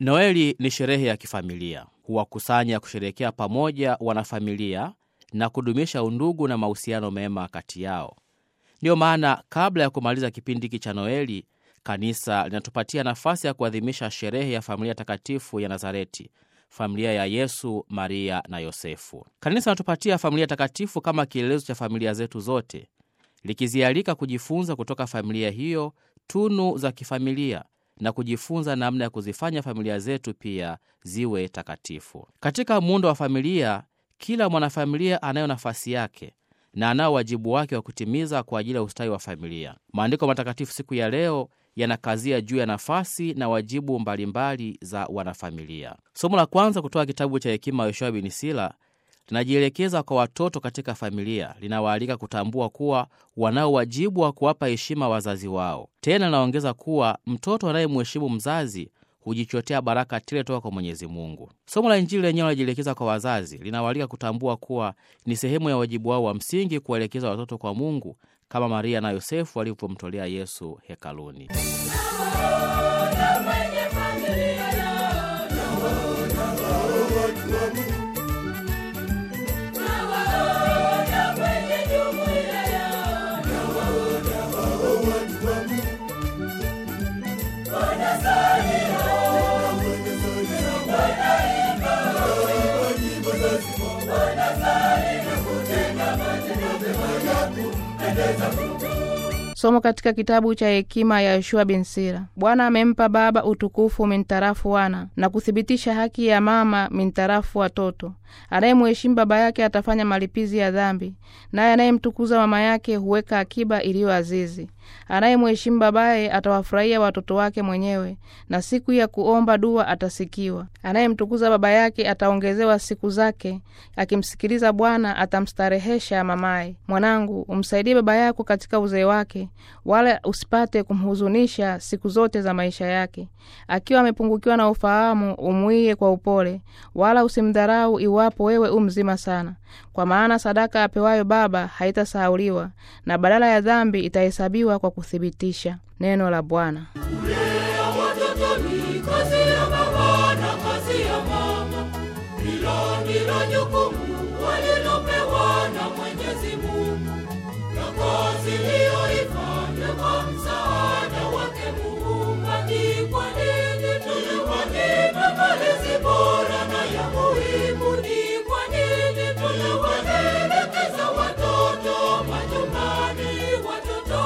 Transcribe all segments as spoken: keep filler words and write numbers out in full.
Noeli ni sherehe ya kifamilia. Huwakusanya kusherehekea pamoja wanafamilia na kudumisha undugu na mahusiano mema kati yao. Ndiyo maana kabla ya kumaliza kipindi hiki cha Noeli, kanisa linatupatia nafasi ya kuadhimisha sherehe ya familia takatifu ya Nazareti, familia ya Yesu, Maria na Yosefu. Kanisa linatupatia familia takatifu kama kielelezo cha familia zetu zote, likizialika kujifunza kutoka familia hiyo tunu za kifamilia na kujifunza namna ya kuzifanya familia zetu pia ziwe takatifu. Katika muundo wa familia, kila mwanafamilia anayo nafasi yake na anao wajibu wake wa kutimiza kwa ajili ya ustawi wa familia. Maandiko matakatifu siku ya leo yanakazia juu ya nafasi na wajibu mbalimbali za wanafamilia. Somo la kwanza kutoka kitabu cha Hekima ya Yoshua bin Sira linajielekeza kwa watoto katika familia, linawaalika kutambua kuwa wanao wajibu wa kuwapa heshima wazazi wao. Tena linaongeza kuwa mtoto anayemheshimu mzazi hujichotea baraka tele toka kwa Mwenyezi Mungu. Somo la Injili lenyewe linajielekeza kwa wazazi, linawaalika kutambua kuwa ni sehemu ya wajibu wao wa msingi kuwaelekeza watoto kwa Mungu, kama Maria na Yosefu walivyomtolea Yesu hekaluni. Somo katika kitabu cha Hekima ya Yoshua bin Sira. Bwana amempa baba utukufu mintarafu wana, na kuthibitisha haki ya mama mintarafu watoto. Anayemheshimu baba yake atafanya malipizi ya dhambi, naye anayemtukuza mama yake huweka akiba iliyo azizi. Anayemheshimu babaye atawafurahia watoto wake mwenyewe, na siku ya kuomba dua atasikiwa. Anayemtukuza baba yake ataongezewa siku zake, akimsikiliza Bwana atamstarehesha mamaye. Mwanangu, umsaidie baba yako katika uzee wake, wala usipate kumhuzunisha siku zote za maisha yake. Akiwa amepungukiwa na ufahamu, umwie kwa upole, wala usimdharau iwapo wewe umzima sana. Kwa maana sadaka apewayo baba haitasahauliwa, na badala ya dhambi itahesabiwa kwa kuthibitisha. Neno la Bwana. Kulea watoto ni kazi ya baba na kazi ya mama. Hilo ndilo jukumu walilopewa na Mwenyezi Mungu, na kazi hiyo ifanye kwa msaada wake Muumba. Ni kwa nini tuliwanyima malezi bora na ya muhimu? Ni kwa nini tuliwaelekeza watoto majumbani? Watoto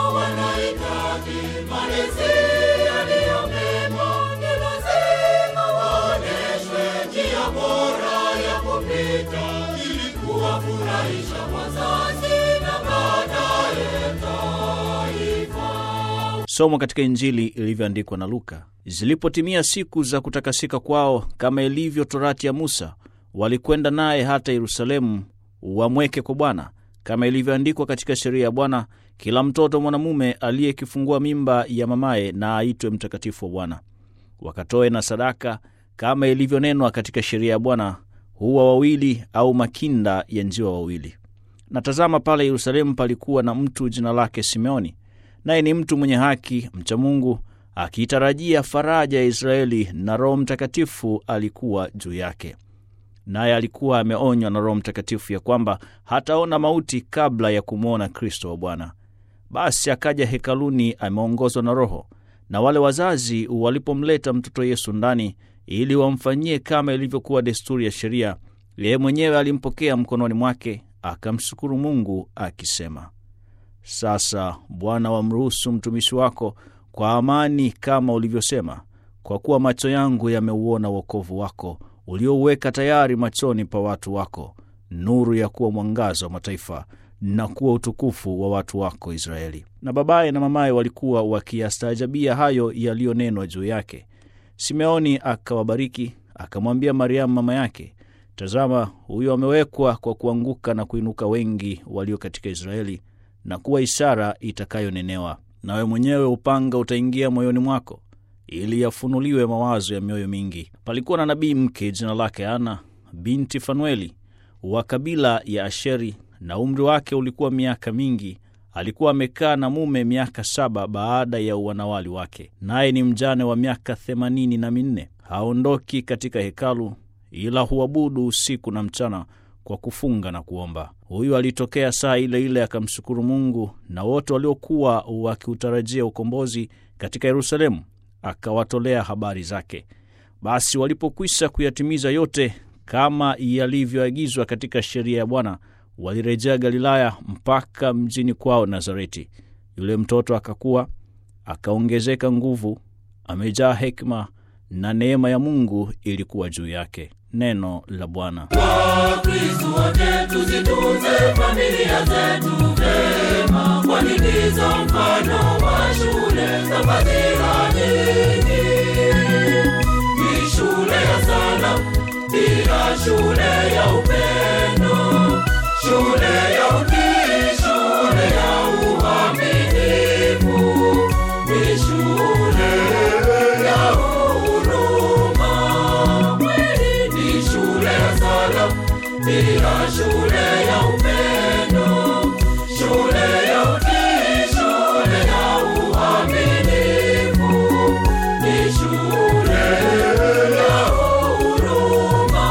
wanahitaji malezi yaliyo mema. Ni lazima waoneshwe njia bora ya kupita, ili kuwafurahisha wazazi na baadaye taifa. Somo katika Injili ilivyoandikwa na Luka. Zilipotimia siku za kutakasika kwao, kama ilivyo torati ya Musa, walikwenda naye hata Yerusalemu wamweke kwa Bwana, kama ilivyoandikwa katika sheria ya Bwana, kila mtoto mwanamume aliyekifungua mimba ya mamaye na aitwe mtakatifu wa Bwana. Wakatoe na sadaka kama ilivyonenwa katika sheria ya Bwana, huwa wawili au makinda ya njiwa wawili. Na tazama, pale Yerusalemu palikuwa na mtu jina lake Simeoni, naye ni mtu mwenye haki, mcha Mungu, akitarajia faraja ya Israeli, na Roho Mtakatifu alikuwa juu yake. Naye alikuwa ameonywa na Roho Mtakatifu ya kwamba hataona mauti kabla ya kumwona Kristo wa Bwana. Basi akaja hekaluni ameongozwa na Roho, na wale wazazi walipomleta mtoto Yesu ndani ili wamfanyie kama ilivyokuwa desturi ya sheria, yeye mwenyewe alimpokea mkononi mwake, akamshukuru Mungu akisema, sasa Bwana wamruhusu mtumishi wako kwa amani kama ulivyosema, kwa kuwa macho yangu yameuona wokovu wako uliouweka tayari machoni pa watu wako, nuru ya kuwa mwangazo wa mataifa na kuwa utukufu wa watu wako Israeli. Na babaye na mamaye walikuwa wakiyastaajabia hayo yaliyonenwa juu yake. Simeoni akawabariki, akamwambia Mariamu mama yake, tazama, huyo amewekwa kwa kuanguka na kuinuka wengi walio katika Israeli, na kuwa ishara itakayonenewa. Nawe mwenyewe upanga utaingia moyoni mwako, ili yafunuliwe mawazo ya mioyo mingi. Palikuwa na nabii mke jina lake Ana, binti Fanueli, wa kabila ya Asheri, na umri wake ulikuwa miaka mingi. Alikuwa amekaa na mume miaka saba baada ya uwanawali wake, naye ni mjane wa miaka themanini na minne. haondoki katika hekalu, ila huabudu usiku na mchana kwa kufunga na kuomba. Huyu alitokea saa ile ile akamshukuru Mungu na wote waliokuwa wakiutarajia ukombozi katika Yerusalemu akawatolea habari zake. Basi walipokwisha kuyatimiza yote kama yalivyoagizwa katika sheria ya Bwana, walirejea Galilaya mpaka mjini kwao Nazareti. Yule mtoto akakua, akaongezeka nguvu, amejaa hekima, na neema ya Mungu ilikuwa juu yake. Neno la Bwana. Wakristo wote tuzitunze familia zetu vema, kwani ndizo mfano wa shule za fadhila nyingi. Ni shule ya sala, bila shule ya upendo, shule ya utii, shule ya uaminifu, ni shule ya huruma. Ni shule ya sala, bila shule ya upendo, shule ya utii, shule ya uaminifu, ni shule ya huruma.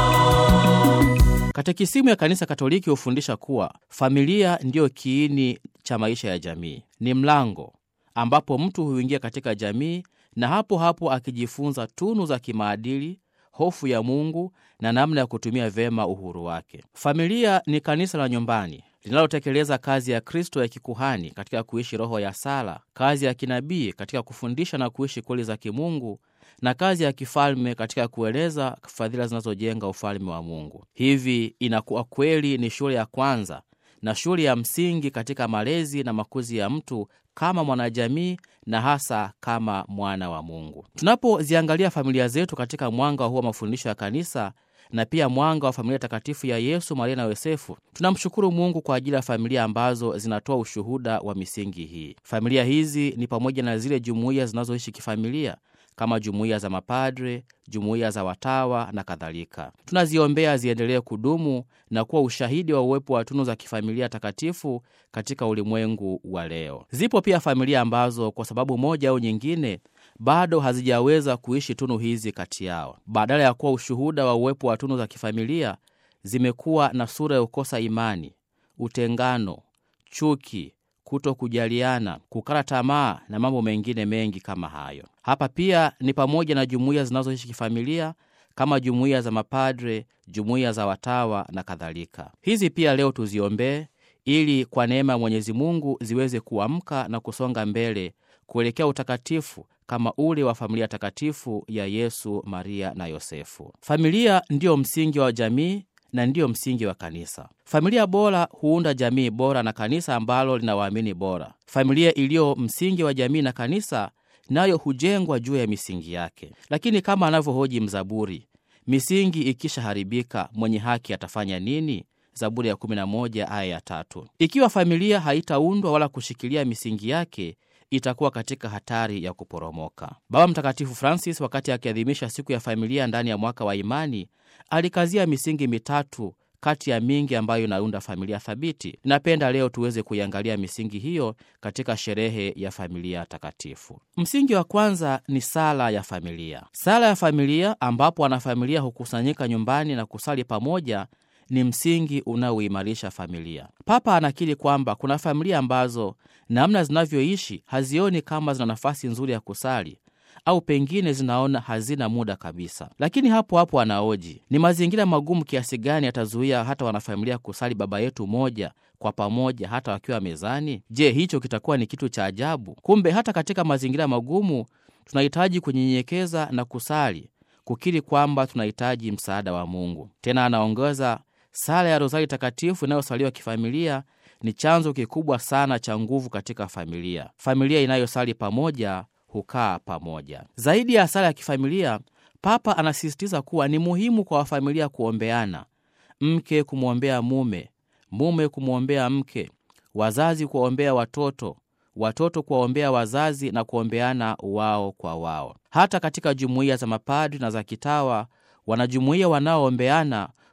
Katekisimu ya Kanisa Katoliki hufundisha kuwa familia ndiyo kiini cha maisha ya jamii. Ni mlango ambapo mtu huingia katika jamii na hapo hapo akijifunza tunu za kimaadili, hofu ya Mungu na namna ya kutumia vema uhuru wake. Familia ni kanisa la nyumbani linalotekeleza kazi ya Kristo ya kikuhani katika kuishi roho ya sala, kazi ya kinabii katika kufundisha na kuishi kweli za kimungu, na kazi ya kifalme katika kueleza fadhila zinazojenga ufalme wa Mungu. Hivi inakuwa kweli ni shule ya kwanza na shule ya msingi katika malezi na makuzi ya mtu kama mwanajamii na hasa kama mwana wa Mungu. Tunapoziangalia familia zetu katika mwanga huo mafundisho ya kanisa na pia mwanga wa familia takatifu ya Yesu, Maria na Yosefu, tunamshukuru Mungu kwa ajili ya familia ambazo zinatoa ushuhuda wa misingi hii. Familia hizi ni pamoja na zile jumuiya zinazoishi kifamilia kama jumuiya za mapadre, jumuiya za watawa na kadhalika. Tunaziombea ziendelee kudumu na kuwa ushahidi wa uwepo wa tunu za kifamilia takatifu katika ulimwengu wa leo. Zipo pia familia ambazo kwa sababu moja au nyingine bado hazijaweza kuishi tunu hizi kati yao. Badala ya kuwa ushuhuda wa uwepo wa tunu za kifamilia, zimekuwa na sura ya kukosa imani, utengano, chuki, kuto kujaliana, kukata tamaa na mambo mengine mengi kama hayo. Hapa pia ni pamoja na jumuiya zinazoishi kifamilia kama jumuiya za mapadre, jumuiya za watawa na kadhalika. Hizi pia leo tuziombee ili kwa neema ya Mwenyezi Mungu ziweze kuamka na kusonga mbele kuelekea utakatifu kama ule wa familia takatifu ya Yesu, Maria na Yosefu. Familia ndiyo msingi wa jamii na ndiyo msingi wa kanisa. Familia bora huunda jamii bora na kanisa ambalo linawaamini bora. Familia iliyo msingi wa jamii na kanisa nayo hujengwa juu ya misingi yake. Lakini kama anavyohoji mzaburi, misingi ikisha haribika mwenye haki atafanya nini? Zaburi ya kumi na moja aya ya tatu. Ikiwa familia haitaundwa wala kushikilia misingi yake, itakuwa katika hatari ya kuporomoka. Baba Mtakatifu Francis, wakati akiadhimisha siku ya familia ndani ya mwaka wa imani, alikazia misingi mitatu kati ya mingi ambayo inaunda familia thabiti. Napenda leo tuweze kuiangalia misingi hiyo katika sherehe ya familia takatifu. Msingi wa kwanza ni sala ya familia. Sala ya familia ambapo wanafamilia hukusanyika nyumbani na kusali pamoja ni msingi unaoimarisha familia. Papa anakiri kwamba kuna familia ambazo namna zinavyoishi hazioni kama zina nafasi nzuri ya kusali, au pengine zinaona hazina muda kabisa. Lakini hapo hapo anaoji, ni mazingira magumu kiasi gani yatazuia hata wanafamilia kusali Baba Yetu moja kwa pamoja hata wakiwa mezani? Je, hicho kitakuwa ni kitu cha ajabu? Kumbe hata katika mazingira magumu tunahitaji kunyenyekeza na kusali, kukiri kwamba tunahitaji msaada wa Mungu. Tena anaongeza, sala ya Rozari Takatifu inayosaliwa kifamilia ni chanzo kikubwa sana cha nguvu katika familia. Familia inayosali pamoja hukaa pamoja. Zaidi ya sala ya kifamilia, Papa anasisitiza kuwa ni muhimu kwa wafamilia kuombeana. Mke kumwombea mume, mume kumwombea mke, wazazi kuombea watoto, watoto kuombea wazazi na kuombeana wao kwa wao. Hata katika jumuiya za mapadri na za kitawa, wanajumuiya wanaoombeana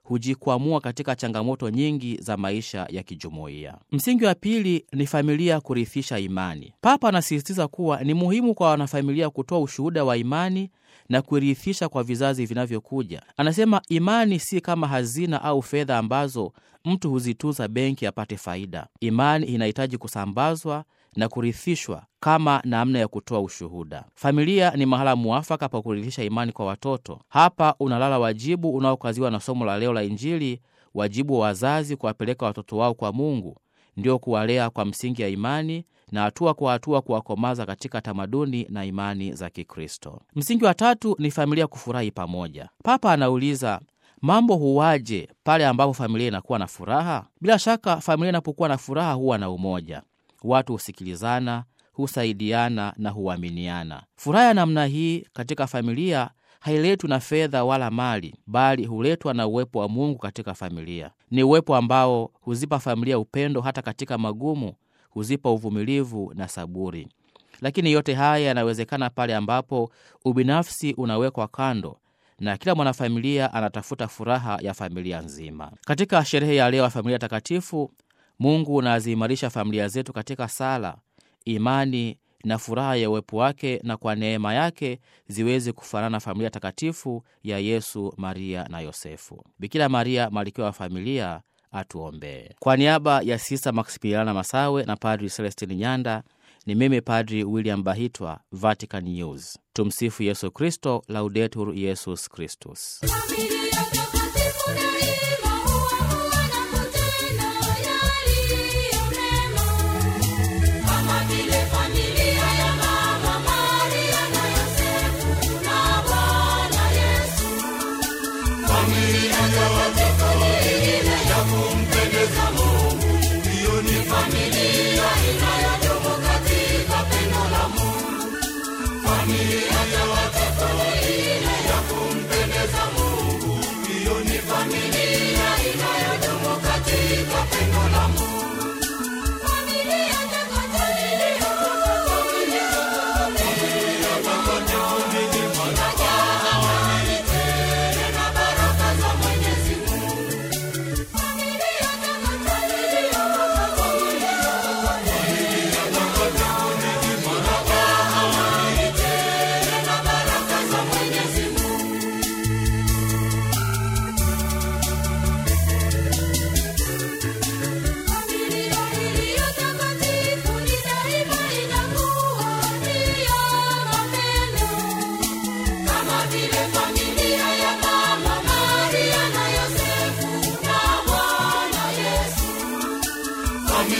hujikwamua katika changamoto nyingi za maisha ya kijumuiya. Msingi wa pili ni familia kurithisha imani. Papa anasisitiza kuwa ni muhimu kwa wanafamilia kutoa ushuhuda wa imani na kuirithisha kwa vizazi vinavyokuja. Anasema imani si kama hazina au fedha ambazo mtu huzitunza benki apate faida. Imani inahitaji kusambazwa na kurithishwa kama namna ya kutoa ushuhuda. Familia ni mahala muafaka pa kurithisha imani kwa watoto. Hapa unalala wajibu unaokaziwa na somo la leo la Injili, wajibu wa wazazi kuwapeleka watoto wao kwa Mungu, ndio kuwalea kwa msingi ya imani na hatua kwa hatua kuwakomaza katika tamaduni na imani za Kikristo. Msingi wa tatu ni familia kufurahi pamoja. Papa anauliza, mambo huwaje pale ambapo familia inakuwa na furaha? Bila shaka familia inapokuwa na furaha huwa na umoja. Watu husikilizana, husaidiana na huaminiana. Furaha ya namna hii katika familia hailetwi na fedha wala mali, bali huletwa na uwepo wa Mungu katika familia. Ni uwepo ambao huzipa familia upendo hata katika magumu, huzipa uvumilivu na saburi. Lakini yote haya yanawezekana pale ambapo ubinafsi unawekwa kando na kila mwanafamilia anatafuta furaha ya familia nzima. Katika sherehe ya leo ya familia takatifu, Mungu anaziimarisha familia zetu katika sala, imani na furaha ya uwepo wake, na kwa neema yake ziweze kufanana familia takatifu ya Yesu, Maria na Yosefu. Bikira Maria, malkia wa familia, atuombee. Kwa niaba ya Sista Maximiliana Masawe na Padri Celestini Nyanda, ni mimi Padri William Bahitwa, Vatican News. Tumsifu Yesu Kristo, Laudetur Yesus Kristus.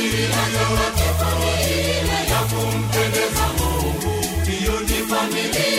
Familia ya kumpendeza Mungu, hiyo ni familia.